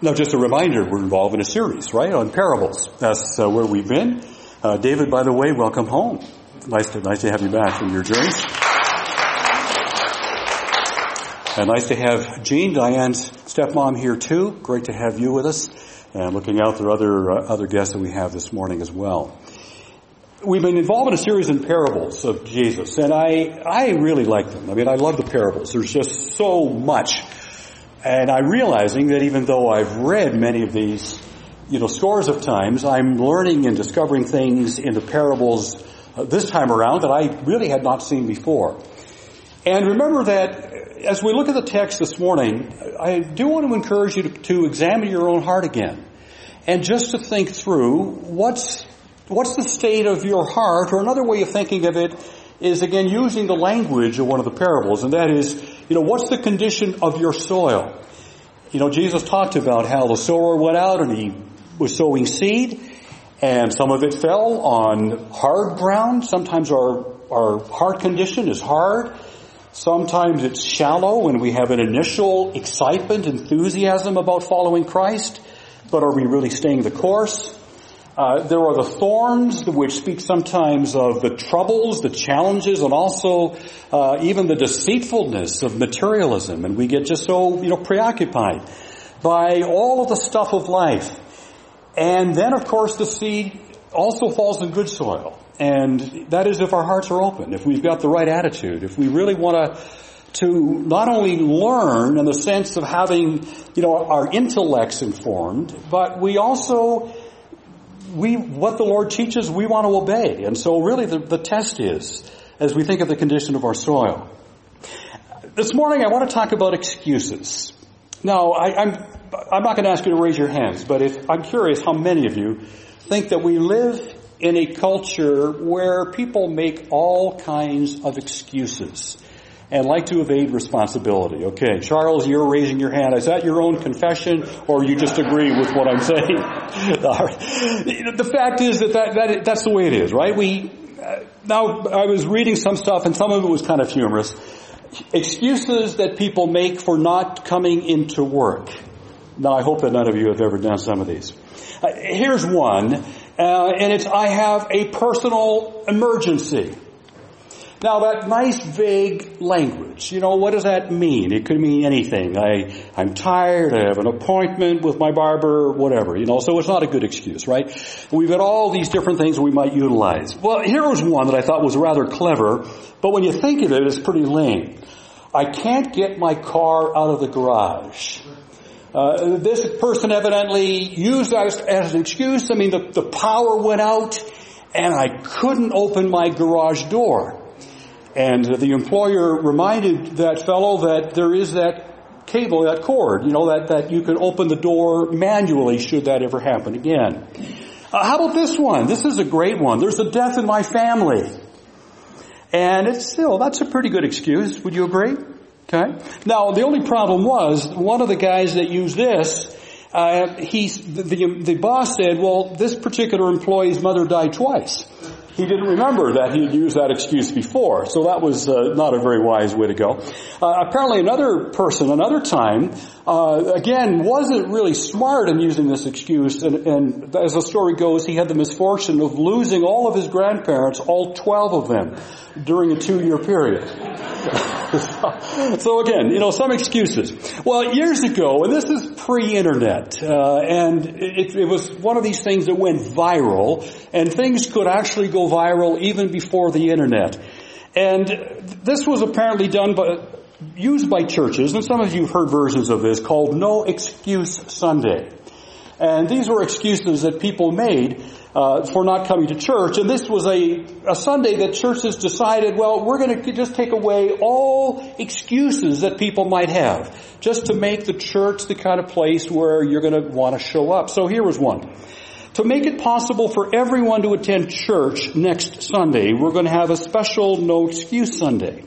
Now, just a reminder, we're involved in a series, right, on parables. That's where we've been. David, by the way, welcome home. Nice to have you back from your journey. And nice to have Jean, Diane's stepmom, here too. Great to have you with us. And looking out, there are other guests that we have this morning as well. We've been involved in a series in parables of Jesus, and I really like them. I mean, I love the parables. There's just so much. And I'm realizing that even though I've read many of these, scores of times, I'm learning and discovering things in the parables this time around that I really had not seen before. And remember that as we look at the text this morning, I do want to encourage you to examine your own heart again. And just to think through what's the state of your heart, or another way of thinking of it is, again, using the language of one of the parables, and that is, what's the condition of your soil? Jesus talked about how the sower went out and he was sowing seed, and some of it fell on hard ground. Sometimes our heart condition is hard. Sometimes it's shallow and we have an initial excitement, enthusiasm about following Christ, but are we really staying the course? There are the thorns, which speak sometimes of the troubles, the challenges, and also even the deceitfulness of materialism. And we get just so, preoccupied by all of the stuff of life. And then, of course, the seed also falls in good soil. And that is if our hearts are open, if we've got the right attitude, if we really want to not only learn in the sense of having, our intellects informed, but we also... what the Lord teaches, we want to obey. And so really the test is, as we think of the condition of our soil. This morning I want to talk about excuses. Now, I'm not going to ask you to raise your hands, but I'm curious how many of you think that we live in a culture where people make all kinds of excuses and like to evade responsibility. Okay, Charles, you're raising your hand. Is that your own confession, or you just agree with what I'm saying? The fact is that's the way it is, right? Now, I was reading some stuff, and some of it was kind of humorous. Excuses that people make for not coming into work. Now, I hope that none of you have ever done some of these. Here's one, and it's, I have a personal emergency. Now, that nice, vague language, what does that mean? It could mean anything. I'm tired, I have an appointment with my barber, whatever, so it's not a good excuse, right? We've got all these different things we might utilize. Well, here was one that I thought was rather clever, but when you think of it, it's pretty lame. I can't get my car out of the garage. This person evidently used that as an excuse. I mean, the power went out, and I couldn't open my garage door. And the employer reminded that fellow that there is that cable, that cord, that you can open the door manually should that ever happen again. How about this one? This is a great one. There's a death in my family. And that's a pretty good excuse. Would you agree? Okay. Now, the only problem was, one of the guys that used this, the boss said, well, this particular employee's mother died twice. He didn't remember that he had used that excuse before, so that was not a very wise way to go. Apparently another person, another time, again, wasn't really smart in using this excuse, and as the story goes, he had the misfortune of losing all of his grandparents, all 12 of them, during a 2-year period. So again, some excuses. Well, years ago, and this is pre-internet, and it was one of these things that went viral, and things could actually go viral even before the internet. And this was apparently used by churches, and some of you have heard versions of this, called No Excuse Sunday. And these were excuses that people made for not coming to church. And this was a Sunday that churches decided, well, we're going to just take away all excuses that people might have, just to make the church the kind of place where you're going to want to show up. So here was one. To make it possible for everyone to attend church next Sunday, we're going to have a special No Excuse Sunday.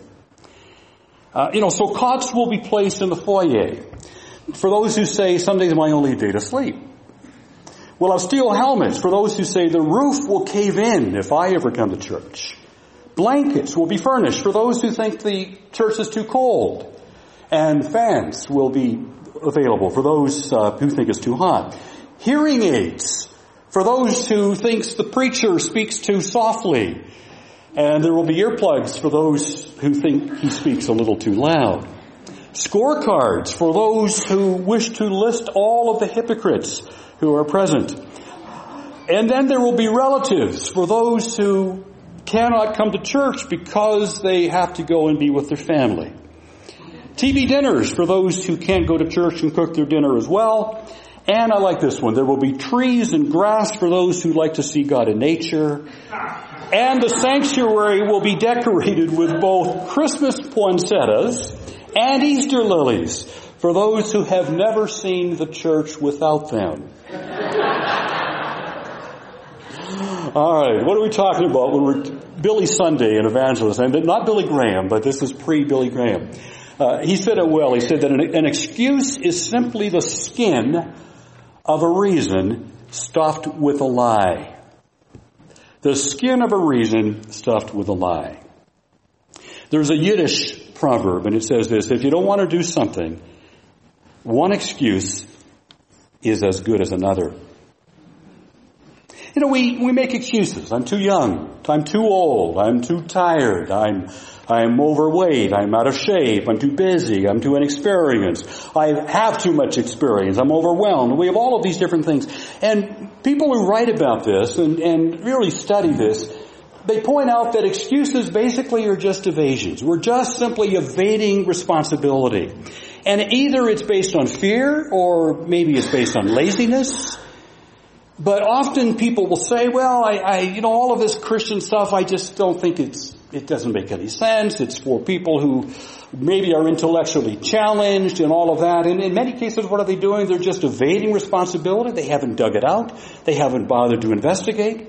So cots will be placed in the foyer. For those who say, Sunday's my only day to sleep. We'll have steel helmets for those who say the roof will cave in if I ever come to church. Blankets will be furnished for those who think the church is too cold. And fans will be available for those who think it's too hot. Hearing aids for those who thinks the preacher speaks too softly. And there will be earplugs for those who think he speaks a little too loud. Scorecards for those who wish to list all of the hypocrites who are present. And then there will be relatives for those who cannot come to church because they have to go and be with their family. TV dinners for those who can't go to church and cook their dinner as well. And I like this one. There will be trees and grass for those who like to see God in nature. And the sanctuary will be decorated with both Christmas poinsettias and Easter lilies for those who have never seen the church without them. All right, what are we talking about when we're Billy Sunday, an evangelist? And not Billy Graham, but this is pre-Billy Graham. He said it well. He said that an excuse is simply the skin of a reason stuffed with a lie. The skin of a reason stuffed with a lie. There's a Yiddish proverb, and it says this: if you don't want to do something, one excuse is as good as another. You know, we make excuses. I'm too young. I'm too old. I'm too tired. I'm overweight. I'm out of shape. I'm too busy. I'm too inexperienced. I have too much experience. I'm overwhelmed. We have all of these different things. And people who write about this and really study this, they point out that excuses basically are just evasions. We're just simply evading responsibility. And either it's based on fear or maybe it's based on laziness. But often people will say, well, I all of this Christian stuff, I just don't think it doesn't make any sense. It's for people who maybe are intellectually challenged and all of that. And in many cases, what are they doing? They're just evading responsibility. They haven't dug it out. They haven't bothered to investigate.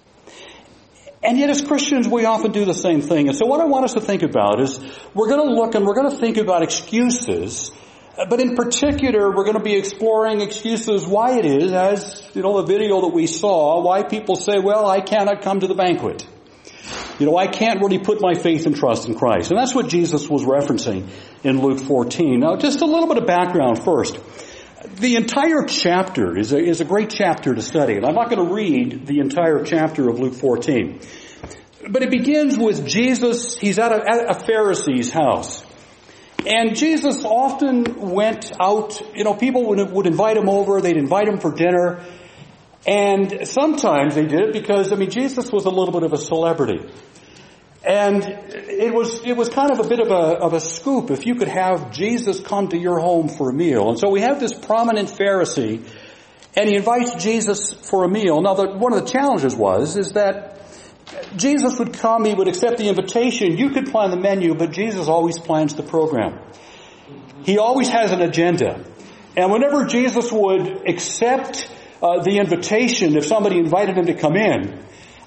And yet as Christians, we often do the same thing. And so what I want us to think about is we're going to look and we're going to think about excuses. But in particular, we're going to be exploring excuses, why it is, as, the video that we saw, why people say, well, I cannot come to the banquet. I can't really put my faith and trust in Christ. And that's what Jesus was referencing in Luke 14. Now, just a little bit of background first. The entire chapter is a great chapter to study. And I'm not going to read the entire chapter of Luke 14. But it begins with Jesus. He's at a Pharisee's house. And Jesus often went out, people would invite him over, they'd invite him for dinner. And sometimes they did it because, Jesus was a little bit of a celebrity. And it was kind of a bit of a scoop if you could have Jesus come to your home for a meal. And so we have this prominent Pharisee, and he invites Jesus for a meal. Now, one of the challenges is that Jesus would come, he would accept the invitation. You could plan the menu, but Jesus always plans the program. He always has an agenda. And whenever Jesus would accept the invitation, if somebody invited him to come in,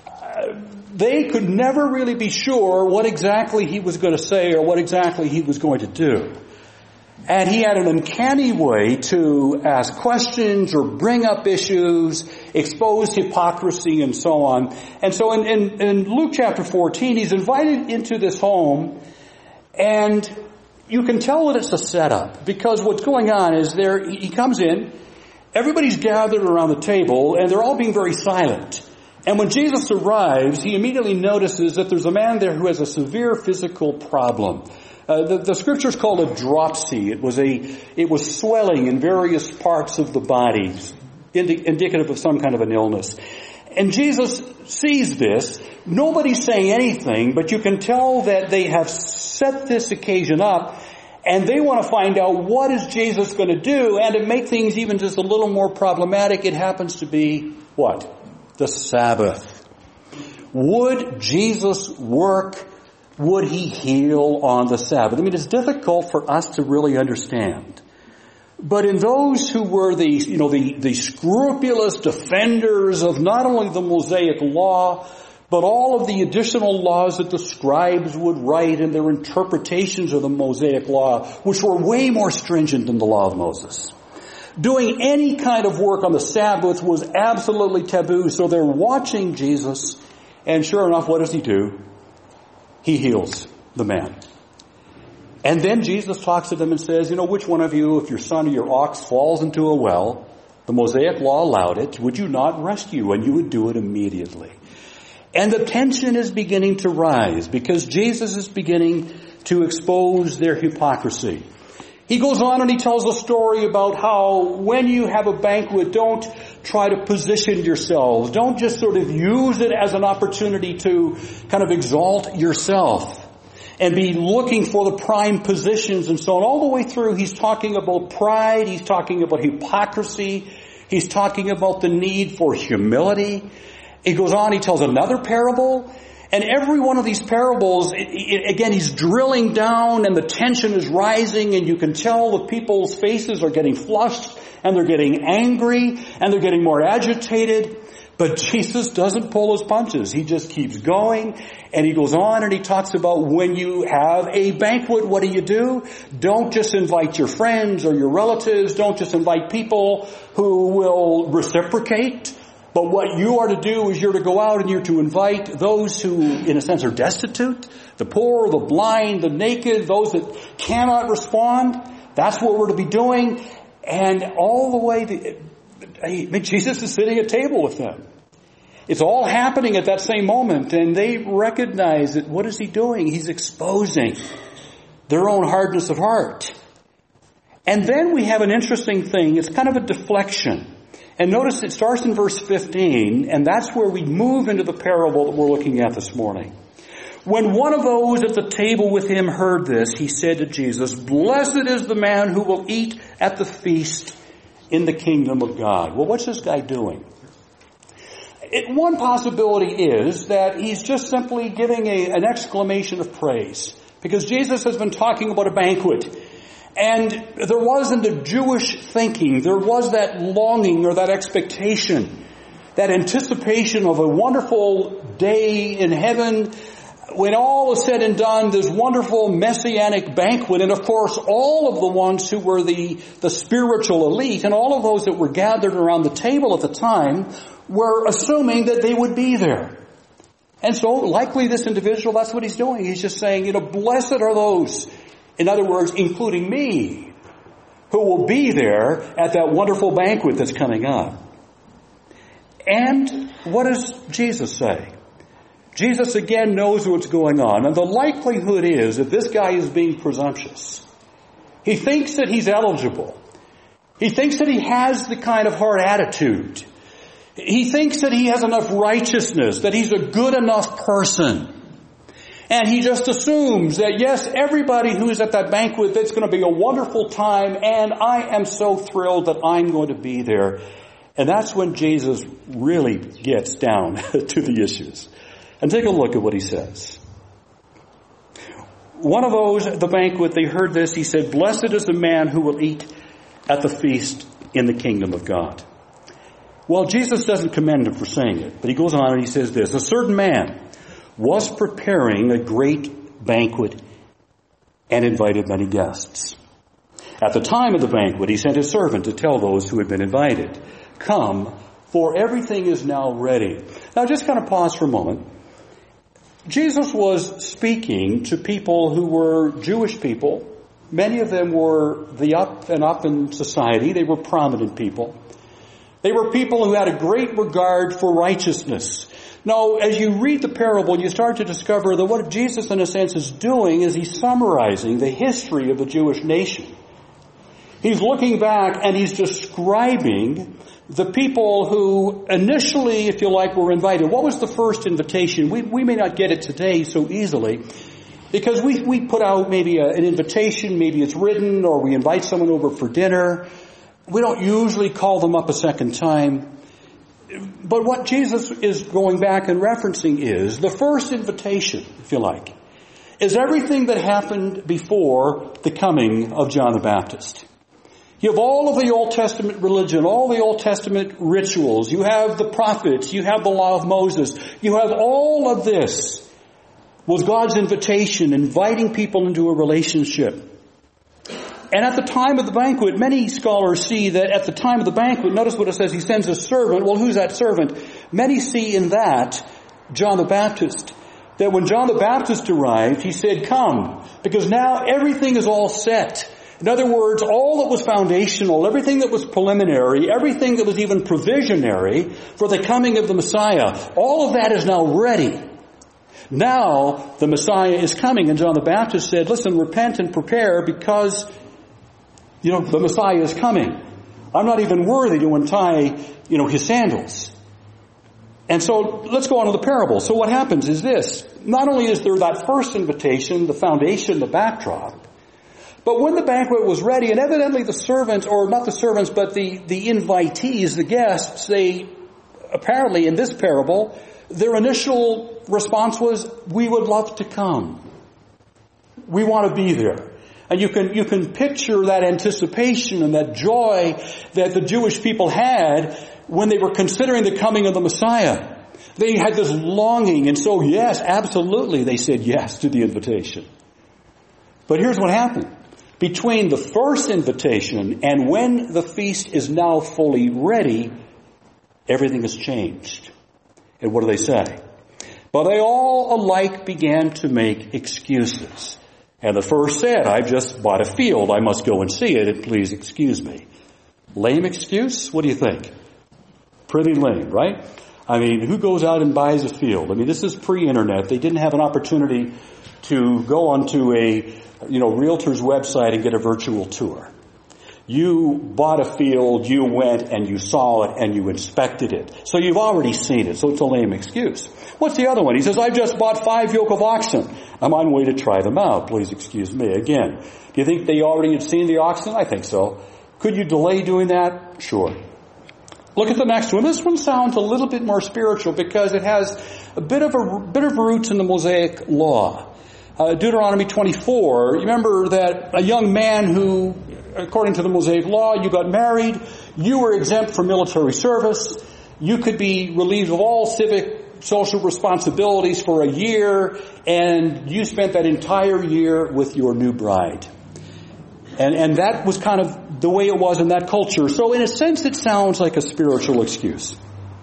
they could never really be sure what exactly he was going to say or what exactly he was going to do. And he had an uncanny way to ask questions or bring up issues, expose hypocrisy and so on. And so in Luke chapter 14, he's invited into this home, and you can tell that it's a setup, because what's going on is he comes in, everybody's gathered around the table, and they're all being very silent. And when Jesus arrives, he immediately notices that there's a man there who has a severe physical problem. The scriptures call it dropsy. It was swelling in various parts of the body, indicative of some kind of an illness. And Jesus sees this. Nobody's saying anything, but you can tell that they have set this occasion up, and they want to find out what is Jesus going to do. And to make things even just a little more problematic, it happens to be what? The Sabbath. Would Jesus work? Would he heal on the Sabbath? It's difficult for us to really understand. But in those who were the scrupulous defenders of not only the Mosaic law, but all of the additional laws that the scribes would write in their interpretations of the Mosaic law, which were way more stringent than the law of Moses. Doing any kind of work on the Sabbath was absolutely taboo. So they're watching Jesus, and sure enough, what does he do? He heals the man. And then Jesus talks to them and says, which one of you, if your son or your ox falls into a well, the Mosaic law allowed it, would you not rescue? And you would do it immediately. And the tension is beginning to rise because Jesus is beginning to expose their hypocrisy. He goes on and he tells a story about how when you have a banquet, don't try to position yourselves. Don't just sort of use it as an opportunity to kind of exalt yourself and be looking for the prime positions and so on. All the way through, he's talking about pride. He's talking about hypocrisy. He's talking about the need for humility. He goes on, he tells another parable. And every one of these parables, again, he's drilling down and the tension is rising and you can tell the people's faces are getting flushed and they're getting angry and they're getting more agitated. But Jesus doesn't pull his punches. He just keeps going and he goes on and he talks about when you have a banquet, what do? Don't just invite your friends or your relatives. Don't just invite people who will reciprocate. But what you are to do is you're to go out and you're to invite those who, in a sense, are destitute, the poor, the blind, the naked, those that cannot respond. That's what we're to be doing. And all the way, Jesus is sitting at table with them. It's all happening at that same moment, and they recognize that what is he doing? He's exposing their own hardness of heart. And then we have an interesting thing. It's kind of a deflection. And notice it starts in verse 15, and that's where we move into the parable that we're looking at this morning. When one of those at the table with him heard this, he said to Jesus, "Blessed is the man who will eat at the feast in the kingdom of God." Well, what's this guy doing? One possibility is that he's just simply giving an exclamation of praise, because Jesus has been talking about a banquet. And there wasn't a Jewish thinking. There was that longing or that expectation, that anticipation of a wonderful day in heaven when all is said and done, this wonderful messianic banquet. And of course, all of the ones who were the spiritual elite and all of those that were gathered around the table at the time were assuming that they would be there. And so likely this individual, that's what he's doing. He's just saying, blessed are those, in other words, including me, who will be there at that wonderful banquet that's coming up. And what does Jesus say? Jesus again knows what's going on. And the likelihood is that this guy is being presumptuous. He thinks that he's eligible. He thinks that he has the kind of hard attitude. He thinks that he has enough righteousness, that he's a good enough person. And he just assumes that, yes, everybody who is at that banquet, it's going to be a wonderful time, and I am so thrilled that I'm going to be there. And that's when Jesus really gets down to the issues. And take a look at what he says. One of those at the banquet, they heard this. He said, "Blessed is the man who will eat at the feast in the kingdom of God." Well, Jesus doesn't commend him for saying it, but he goes on and he says this: "A certain man was preparing a great banquet and invited many guests. At the time of the banquet, he sent his servant to tell those who had been invited, 'Come, for everything is now ready.'" Now just kind of pause for a moment. Jesus was speaking to people who were Jewish people. Many of them were the up and up in society. They were prominent people. They were people who had a great regard for righteousness. Now, as you read the parable, you start to discover that what Jesus, in a sense, is doing is he's summarizing the history of the Jewish nation. He's looking back and he's describing the people who initially, if you like, were invited. What was the first invitation? We may not get it today so easily because we put out maybe an invitation, maybe it's written, or we invite someone over for dinner. We don't usually call them up a second time. But what Jesus is going back and referencing is the first invitation, if you like, is everything that happened before the coming of John the Baptist. You have all of the Old Testament religion, all the Old Testament rituals. You have the prophets. You have the law of Moses. You have all of this was God's invitation, inviting people into a relationship. And at the time of the banquet, many scholars see that at the time of the banquet, notice what it says, he sends a servant. Well, who's that servant? Many see in that John the Baptist. that when John the Baptist arrived, he said, come, because now everything is all set. In other words, all that was foundational, everything that was preliminary, everything that was even provisionary for the coming of the Messiah, all of that is now ready. Now the Messiah is coming, and John the Baptist said, listen, repent and prepare because, the Messiah is coming. I'm not even worthy to untie, his sandals. And so let's go on to the parable. So what happens is this. Not only is there that first invitation, the foundation, the backdrop, but when the banquet was ready, and evidently the servants, or not the servants, but the invitees, the guests, they apparently in this parable, their initial response was, we would love to come. We want to be there. And you can picture that anticipation and that joy that the Jewish people had when they were considering the coming of the Messiah. They had this longing, and so yes, absolutely, they said yes to the invitation. But here's what happened. Between the first invitation and when the feast is now fully ready, everything has changed. And what do they say? But they all alike began to make excuses. And the first said, I've just bought a field. I must go and see it, and please excuse me. Lame excuse? What do you think? Pretty lame, right? I mean, who goes out and buys a field? I mean, this is pre-internet. They didn't have an opportunity to go onto a, realtor's website and get a virtual tour. You bought a field, you went and you saw it and you inspected it. So you've already seen it, so it's a lame excuse. What's the other one? He says, I've just bought 5 yoke of oxen. I'm on my way to try them out. Please excuse me. Again, do you think they already had seen the oxen? I think so. Could you delay doing that? Sure. Look at the next one. This one sounds a little bit more spiritual because it has a bit of roots in the Mosaic law. Deuteronomy 24, you remember that a young man who, according to the Mosaic law, you got married, you were exempt from military service, you could be relieved of all civic, social responsibilities for a year, and you spent that entire year with your new bride. And that was kind of the way it was in that culture. So in a sense, it sounds like a spiritual excuse.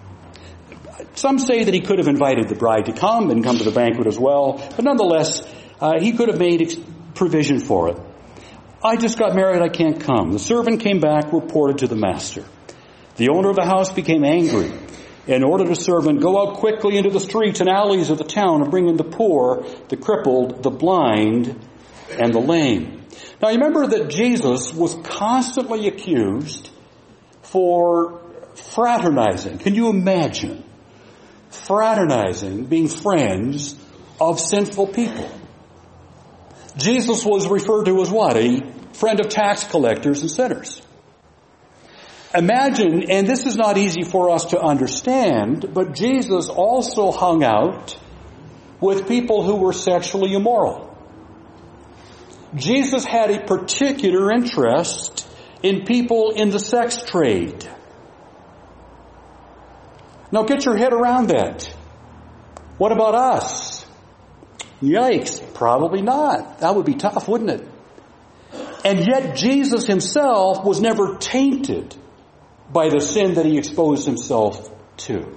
Some say that he could have invited the bride to come and come to the banquet as well, but nonetheless, he could have made provision for it. I just got married, I can't come. The servant came back, reported to the master. The owner of the house became angry and ordered the servant, go out quickly into the streets and alleys of the town and bring in the poor, the crippled, the blind, and the lame. Now you remember that Jesus was constantly accused for fraternizing. Can you imagine? Fraternizing, being friends of sinful people. Jesus was referred to as what? A friend of tax collectors and sinners. Imagine, and this is not easy for us to understand, but Jesus also hung out with people who were sexually immoral. Jesus had a particular interest in people in the sex trade. Now get your head around that. What about us? Yikes, probably not. That would be tough, wouldn't it? And yet Jesus himself was never tainted by the sin that he exposed himself to.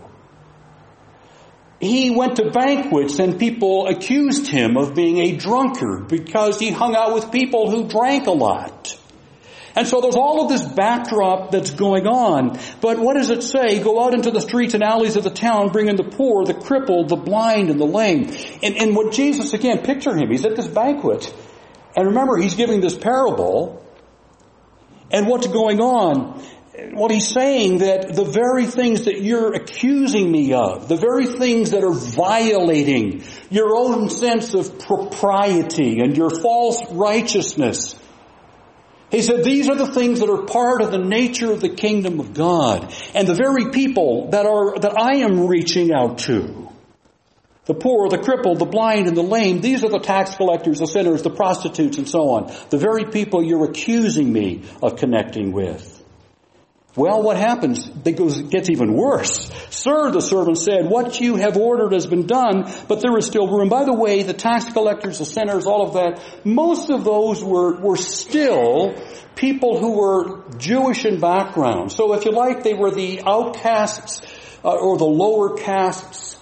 He went to banquets and people accused him of being a drunkard because he hung out with people who drank a lot. And so there's all of this backdrop that's going on. But what does it say? Go out into the streets and alleys of the town, bring in the poor, the crippled, the blind, and the lame. And what Jesus, again, picture him. He's at this banquet. And remember, he's giving this parable. And what's going on? Well, he's saying that the very things that you're accusing me of, the very things that are violating your own sense of propriety and your false righteousness, he said, these are the things that are part of the nature of the kingdom of God. And the very people that I am reaching out to, the poor, the crippled, the blind, and the lame, these are the tax collectors, the sinners, the prostitutes, and so on. The very people you're accusing me of connecting with. Well, what happens? It gets even worse. Sir, the servant said, what you have ordered has been done, but there is still room. By the way, the tax collectors, the sinners, all of that, most of those were still people who were Jewish in background. So if you like, they were the outcasts or the lower castes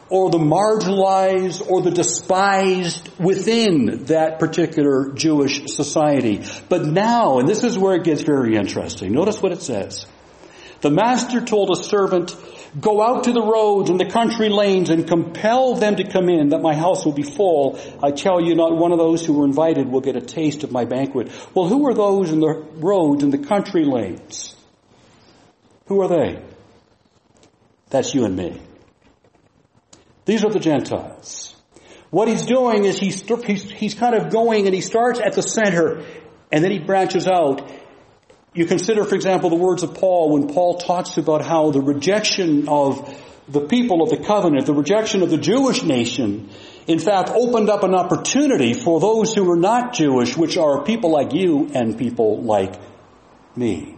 or the marginalized or the despised within that particular Jewish society. But now, and this is where it gets very interesting, notice what it says. The master told a servant, "Go out to the roads and the country lanes and compel them to come in, that my house will be full. I tell you, not one of those who were invited will get a taste of my banquet." Well, who are those in the roads and the country lanes? Who are they? That's you and me. These are the Gentiles. What he's doing is he's kind of going, and he starts at the center and then he branches out. You consider, for example, the words of Paul when Paul talks about how the rejection of the people of the covenant, the rejection of the Jewish nation, in fact, opened up an opportunity for those who were not Jewish, which are people like you and people like me.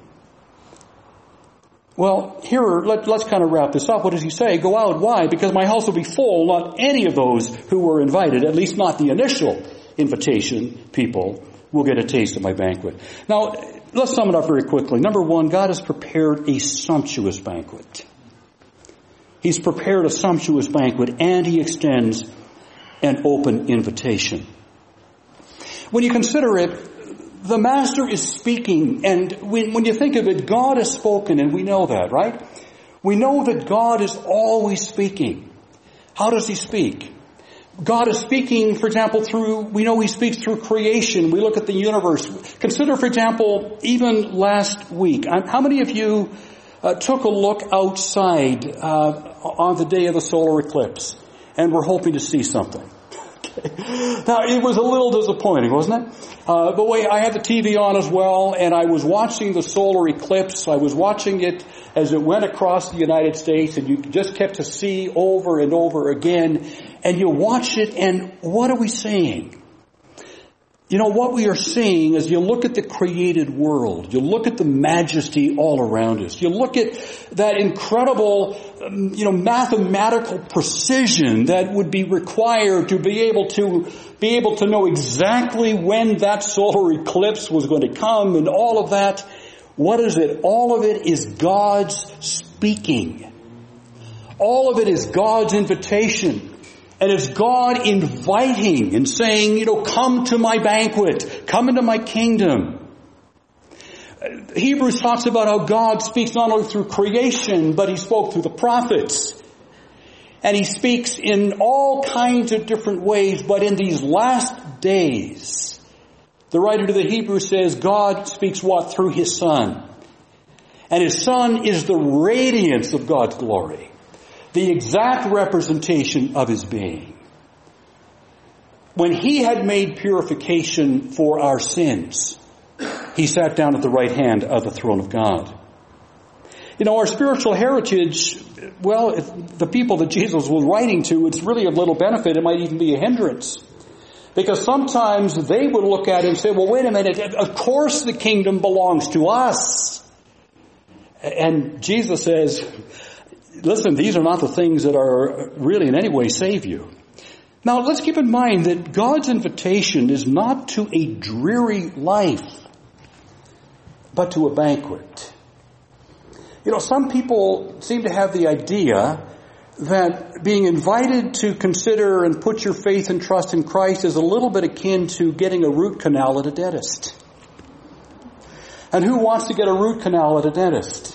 Well, here, let's kind of wrap this up. What does he say? Go out. Why? Because my house will be full. Not any of those who were invited, at least not the initial invitation people, will get a taste of my banquet. Now, let's sum it up very quickly. Number one, God has prepared a sumptuous banquet. He's prepared a sumptuous banquet, and he extends an open invitation. When you consider it, the Master is speaking, and when you think of it, God has spoken, and we know that, right? We know that God is always speaking. How does he speak? God is speaking, for example, we know he speaks through creation. We look at the universe. Consider, for example, even last week. How many of you took a look outside on the day of the solar eclipse and were hoping to see something? Now, it was a little disappointing, wasn't it? But wait, I had the TV on as well, and I was watching the solar eclipse. I was watching it as it went across the United States, and you just kept to see over and over again. And you watch it, and what are we seeing? You know, what we are seeing is you look at the created world. You look at the majesty all around us. You look at that incredible, mathematical precision that would be required to be able to know exactly when that solar eclipse was going to come and all of that. What is it? All of it is God's speaking. All of it is God's invitation. And it's God inviting and saying, come to my banquet. Come into my kingdom. Hebrews talks about how God speaks not only through creation, but he spoke through the prophets. And he speaks in all kinds of different ways, but in these last days, the writer to the Hebrews says God speaks what? Through his Son. And his Son is the radiance of God's glory. The exact representation of his being. When he had made purification for our sins, he sat down at the right hand of the throne of God. Our spiritual heritage, well, if the people that Jesus was writing to, it's really of little benefit. It might even be a hindrance. Because sometimes they would look at it and say, well, wait a minute, of course the kingdom belongs to us. And Jesus says, listen, these are not the things that are really in any way save you. Now, let's keep in mind that God's invitation is not to a dreary life, but to a banquet. Some people seem to have the idea that being invited to consider and put your faith and trust in Christ is a little bit akin to getting a root canal at a dentist. And who wants to get a root canal at a dentist?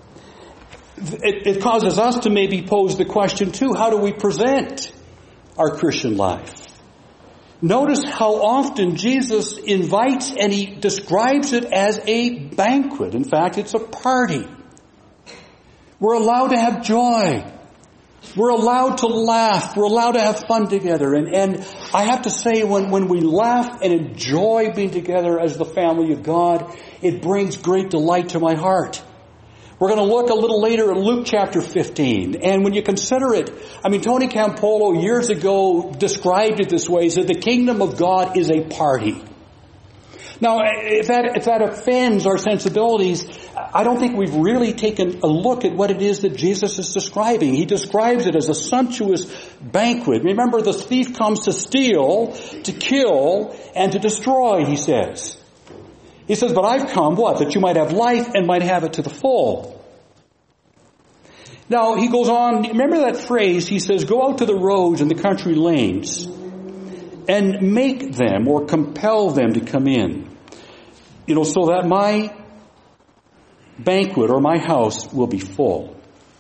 It causes us to maybe pose the question too, how do we present our Christian life? Notice how often Jesus invites and he describes it as a banquet. In fact, it's a party. We're allowed to have joy. We're allowed to laugh. We're allowed to have fun together. And I have to say, when we laugh and enjoy being together as the family of God, it brings great delight to my heart. We're going to look a little later at Luke chapter 15. And when you consider it, Tony Campolo years ago described it this way. He said, the kingdom of God is a party. Now, if that offends our sensibilities, I don't think we've really taken a look at what it is that Jesus is describing. He describes it as a sumptuous banquet. Remember, the thief comes to steal, to kill, and to destroy, he says. He says, but I've come, what? That you might have life and might have it to the full. Now, he goes on, remember that phrase, he says, go out to the roads and the country lanes and make them or compel them to come in. So that my banquet or my house will be full.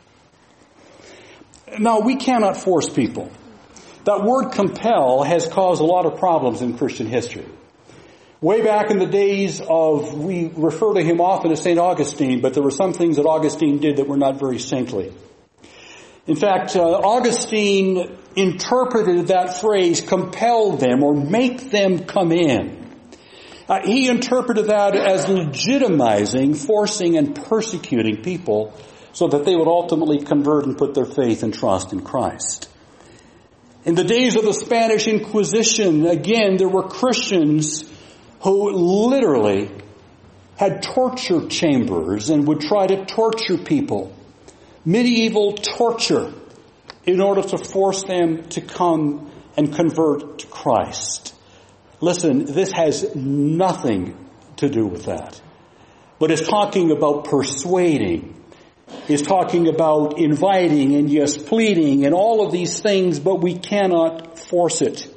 Now, we cannot force people. That word compel has caused a lot of problems in Christian history. Way back in the days we refer to him often as St. Augustine, but there were some things that Augustine did that were not very saintly. In fact, Augustine interpreted that phrase, compel them or make them come in. He interpreted that as legitimizing, forcing, and persecuting people so that they would ultimately convert and put their faith and trust in Christ. In the days of the Spanish Inquisition, again, there were Christians who literally had torture chambers and would try to torture people. Medieval torture in order to force them to come and convert to Christ. Listen, this has nothing to do with that. But it's talking about persuading. It's talking about inviting and yes, pleading and all of these things, but we cannot force it.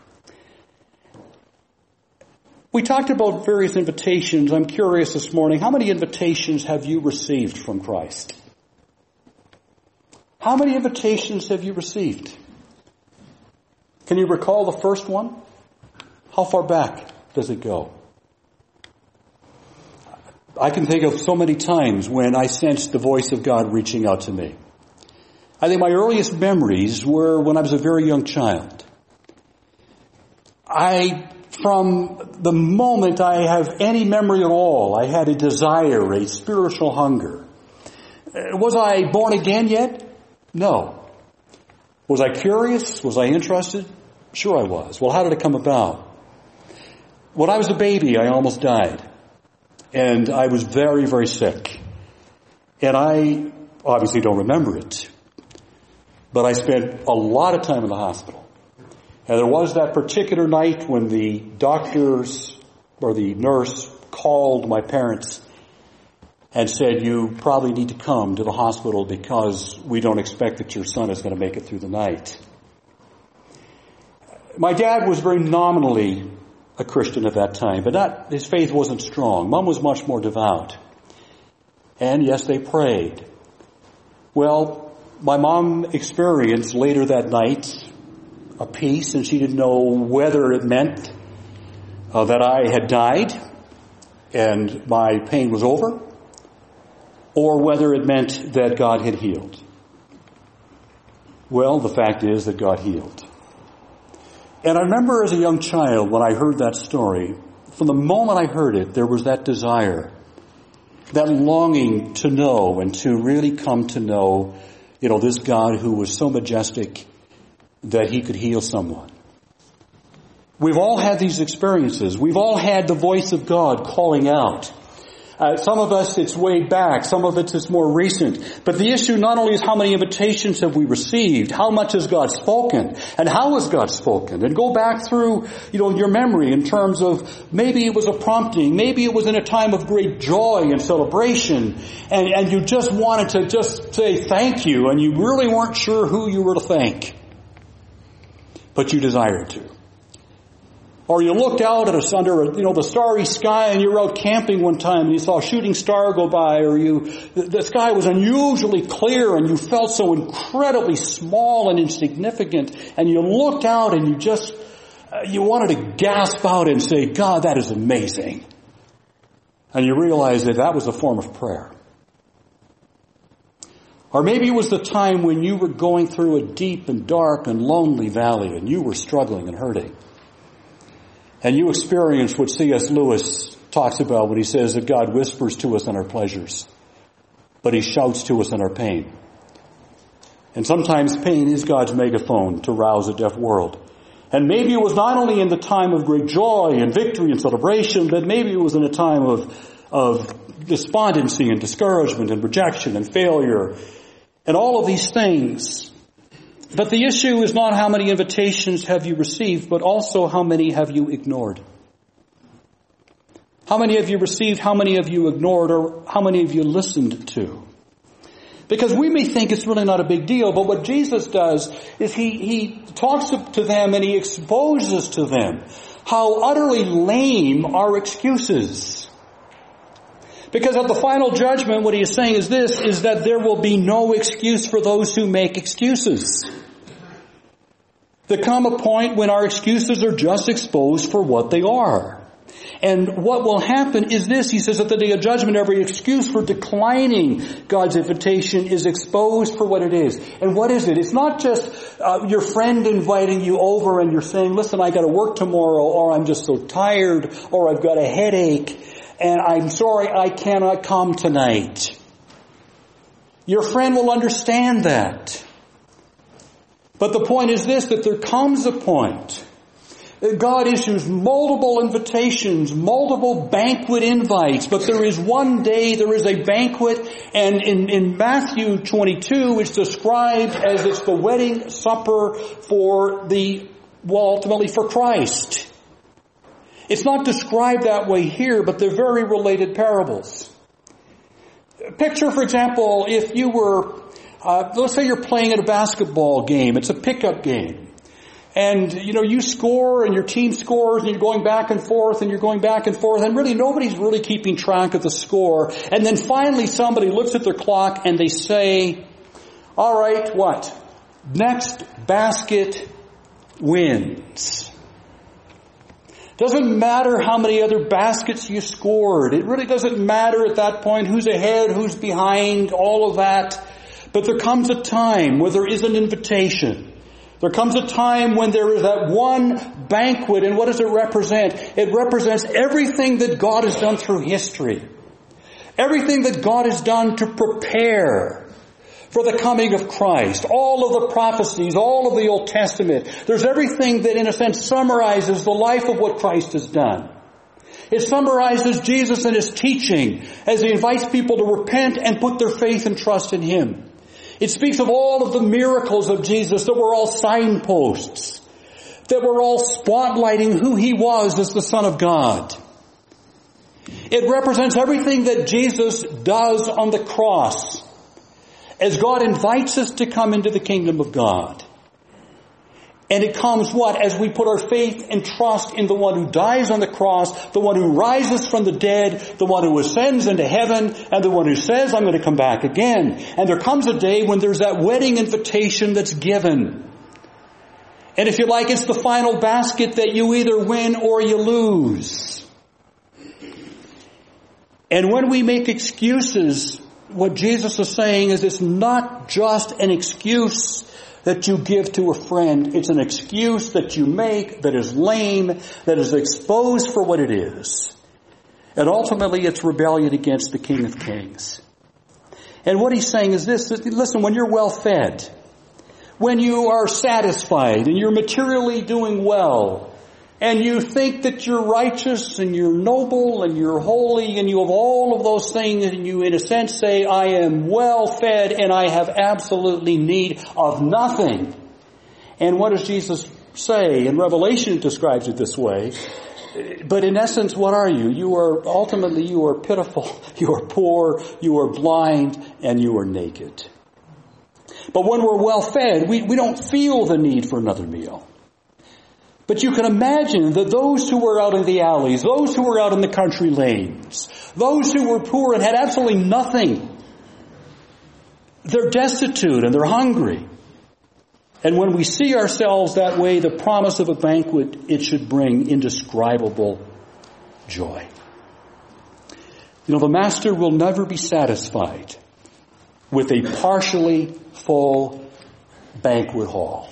We talked about various invitations. I'm curious this morning, how many invitations have you received from Christ? How many invitations have you received? Can you recall the first one? How far back does it go? I can think of so many times when I sensed the voice of God reaching out to me. I think my earliest memories were when I was a very young child. From the moment I have any memory at all, I had a desire, a spiritual hunger. Was I born again yet? No. Was I curious? Was I interested? Sure I was. Well, how did it come about? When I was a baby, I almost died. And I was very, very sick. And I obviously don't remember it. But I spent a lot of time in the hospital. And there was that particular night when the doctors or the nurse called my parents and said, you probably need to come to the hospital because we don't expect that your son is going to make it through the night. My dad was very nominally a Christian at that time, but his faith wasn't strong. Mom was much more devout. And yes, they prayed. Well, my mom experienced later that night a peace, and she didn't know whether it meant that I had died and my pain was over, or whether it meant that God had healed. Well, the fact is that God healed. And I remember as a young child when I heard that story, from the moment I heard it, there was that desire, that longing to know and to really come to know, this God who was so majestic that he could heal someone. We've all had these experiences. We've all had the voice of God calling out. Some of us, it's way back. Some of it's more recent. But the issue not only is how many invitations have we received, how much has God spoken, and how has God spoken? And go back through, your memory in terms of maybe it was a prompting, maybe it was in a time of great joy and celebration, and you just wanted to just say thank you, and you really weren't sure who you were to thank. But you desired to. Or you looked out at us under, the starry sky, and you were out camping one time and you saw a shooting star go by, or the sky was unusually clear and you felt so incredibly small and insignificant, and you looked out and you wanted to gasp out and say, God, that is amazing. And you realized that was a form of prayer. Or maybe it was the time when you were going through a deep and dark and lonely valley and you were struggling and hurting. And you experienced what C.S. Lewis talks about when he says that God whispers to us in our pleasures, but he shouts to us in our pain. And sometimes pain is God's megaphone to rouse a deaf world. And maybe it was not only in the time of great joy and victory and celebration, but maybe it was in a time of despondency and discouragement and rejection and failure and all of these things. But the issue is not how many invitations have you received, but also how many have you ignored. How many have you received, how many have you ignored, or how many have you listened to? Because we may think it's really not a big deal, but what Jesus does is he talks to them and he exposes to them how utterly lame our excuses. Because at the final judgment, what he is saying is this, is that there will be no excuse for those who make excuses. There come a point when our excuses are just exposed for what they are. And what will happen is this, he says, at the day of judgment, every excuse for declining God's invitation is exposed for what it is. And what is it? It's not just your friend inviting you over and you're saying, listen, I got to work tomorrow, or I'm just so tired, or I've got a headache, and I'm sorry I cannot come tonight. Your friend will understand that. But the point is this, that there comes a point God issues multiple invitations, multiple banquet invites, but there is one day, there is a banquet, and in Matthew 22, it's described as it's the wedding supper ultimately for Christ. It's not described that way here, but they're very related parables. Picture, for example, if you were, let's say you're playing at a basketball game, it's a pickup game. And, you score and your team scores and you're going back and forth and you're going back and forth and really nobody's really keeping track of the score. And then finally somebody looks at their clock and they say, all right, what? Next basket wins. Doesn't matter how many other baskets you scored. It really doesn't matter at that point who's ahead, who's behind, all of that. But there comes a time where there is an invitation. There comes a time when there is that one banquet, and what does it represent? It represents everything that God has done through history. Everything that God has done to prepare for the coming of Christ. All of the prophecies, all of the Old Testament. There's everything that in a sense summarizes the life of what Christ has done. It summarizes Jesus and His teaching as He invites people to repent and put their faith and trust in Him. It speaks of all of the miracles of Jesus that were all signposts, that were all spotlighting who He was as the Son of God. It represents everything that Jesus does on the cross as God invites us to come into the kingdom of God. And it comes what? As we put our faith and trust in the one who dies on the cross, the one who rises from the dead, the one who ascends into heaven, and the one who says, I'm going to come back again. And there comes a day when there's that wedding invitation that's given. And if you like, it's the final basket that you either win or you lose. And when we make excuses, what Jesus is saying is it's not just an excuse that you give to a friend. It's an excuse that you make that is lame, that is exposed for what it is. And ultimately it's rebellion against the King of Kings. And what he's saying is this, listen, when you're well fed, when you are satisfied and you're materially doing well, and you think that you're righteous and you're noble and you're holy and you have all of those things, and you in a sense say, I am well fed and I have absolutely need of nothing. And what does Jesus say? In Revelation it describes it this way. But in essence, what are you? You are pitiful, you are poor, you are blind, and you are naked. But when we're well fed, we don't feel the need for another meal. But you can imagine that those who were out in the alleys, those who were out in the country lanes, those who were poor and had absolutely nothing, they're destitute and they're hungry. And when we see ourselves that way, the promise of a banquet, it should bring indescribable joy. The Master will never be satisfied with a partially full banquet hall.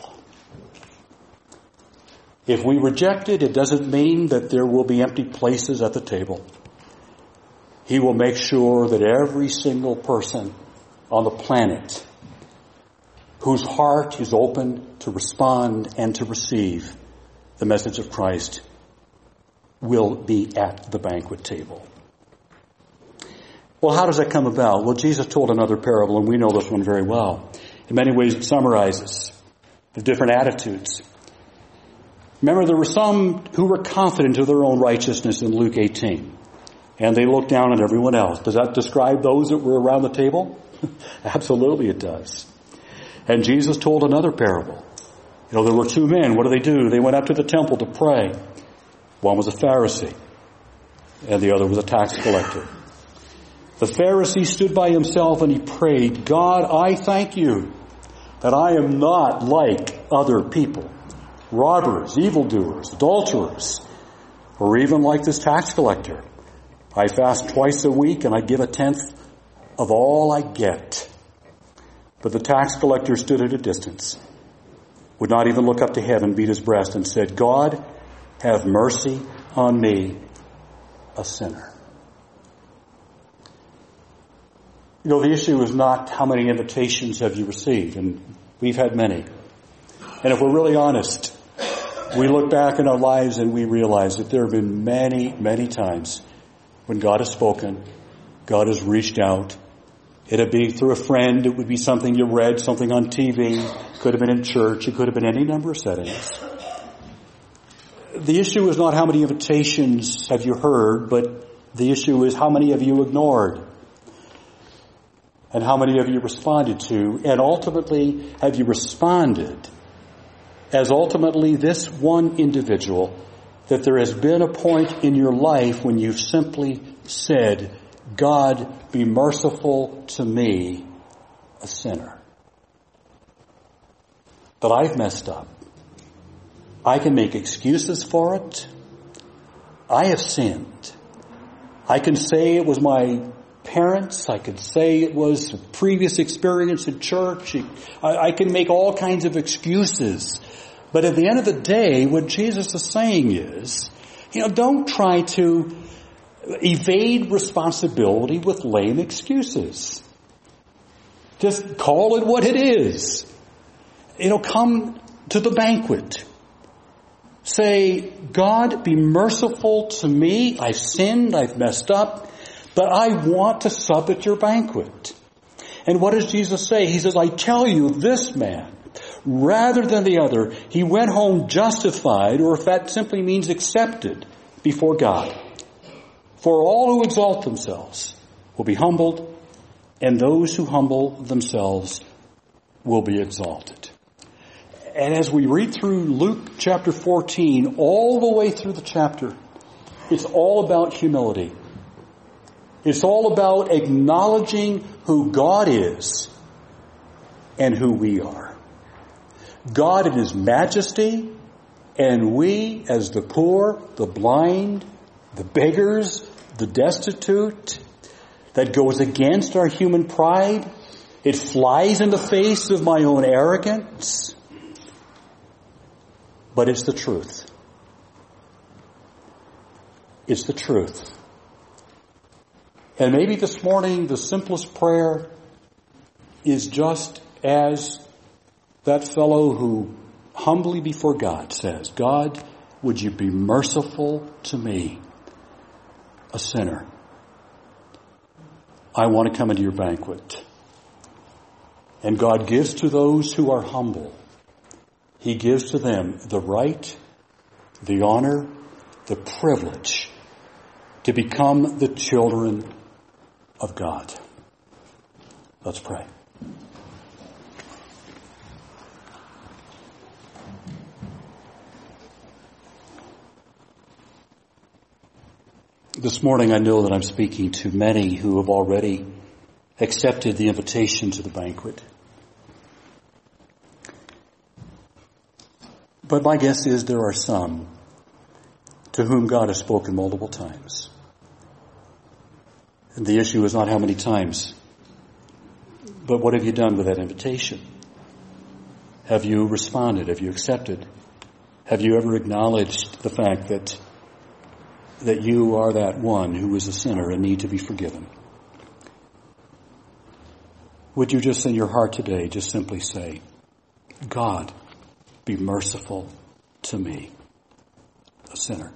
If we reject it, it doesn't mean that there will be empty places at the table. He will make sure that every single person on the planet whose heart is open to respond and to receive the message of Christ will be at the banquet table. Well, how does that come about? Well, Jesus told another parable, and we know this one very well. In many ways, it summarizes the different attitudes. Remember, there were some who were confident of their own righteousness in Luke 18. And they looked down on everyone else. Does that describe those that were around the table? Absolutely it does. And Jesus told another parable. There were two men. What do? They went up to the temple to pray. One was a Pharisee, and the other was a tax collector. The Pharisee stood by himself and he prayed, God, I thank you that I am not like other people, robbers, evildoers, adulterers, or even like this tax collector. I fast twice a week and I give a tenth of all I get. But the tax collector stood at a distance, would not even look up to heaven, beat his breast, and said, God, have mercy on me, a sinner. The issue is not how many invitations have you received, and we've had many. And if we're really honest, we look back in our lives and we realize that there have been many, many times when God has spoken, God has reached out. It'd be through a friend, it would be something you read, something on TV, could have been in church, it could have been any number of settings. The issue is not how many invitations have you heard, but the issue is how many have you ignored? And how many have you responded to? And ultimately, have you responded as ultimately this one individual, that there has been a point in your life when you've simply said, God, be merciful to me, a sinner. That I've messed up. I can make excuses for it. I have sinned. I can say it was my parents. I could say it was a previous experience in church. I can make all kinds of excuses. But at the end of the day, what Jesus is saying is, don't try to evade responsibility with lame excuses. Just call it what it is. Come to the banquet. Say, God, be merciful to me. I've sinned. I've messed up. But I want to sup at your banquet. And what does Jesus say? He says, I tell you, this man, rather than the other, he went home justified, or if that simply means accepted, before God. For all who exalt themselves will be humbled, and those who humble themselves will be exalted. And as we read through Luke chapter 14, all the way through the chapter, it's all about humility. It's all about acknowledging who God is and who we are. God in His majesty, and we as the poor, the blind, the beggars, the destitute. That goes against our human pride. It flies in the face of my own arrogance. But it's the truth. It's the truth. And maybe this morning the simplest prayer is just as that fellow who humbly before God says, God, would you be merciful to me, a sinner? I want to come into your banquet. And God gives to those who are humble. He gives to them the right, the honor, the privilege to become the children of God. Let's pray. This morning I know that I'm speaking to many who have already accepted the invitation to the banquet. But my guess is there are some to whom God has spoken multiple times. And the issue is not how many times, but what have you done with that invitation? Have you responded? Have you accepted? Have you ever acknowledged the fact that you are that one who is a sinner and need to be forgiven? Would you just in your heart today just simply say, God, be merciful to me, a sinner?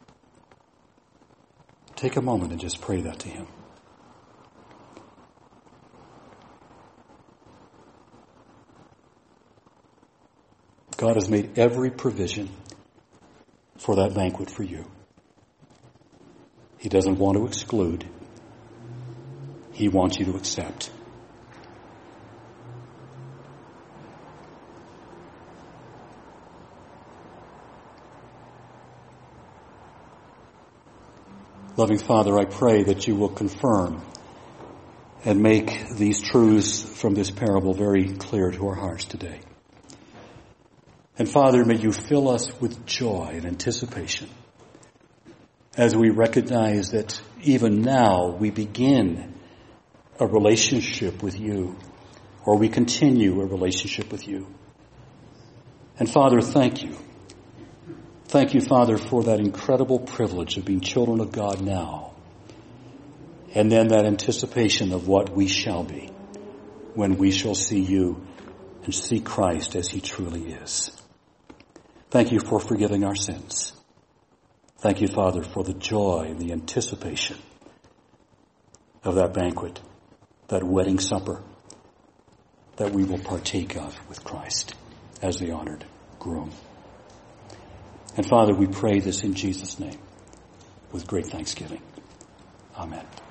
Take a moment and just pray that to Him. God has made every provision for that banquet for you. He doesn't want to exclude. He wants you to accept. Loving Father, I pray that you will confirm and make these truths from this parable very clear to our hearts today. And Father, may you fill us with joy and anticipation as we recognize that even now we begin a relationship with you, or we continue a relationship with you. And Father, thank you. Thank you, Father, for that incredible privilege of being children of God now. And then that anticipation of what we shall be when we shall see you and see Christ as he truly is. Thank you for forgiving our sins. Thank you, Father, for the joy and the anticipation of that banquet, that wedding supper that we will partake of with Christ as the honored groom. And Father, we pray this in Jesus' name with great thanksgiving. Amen.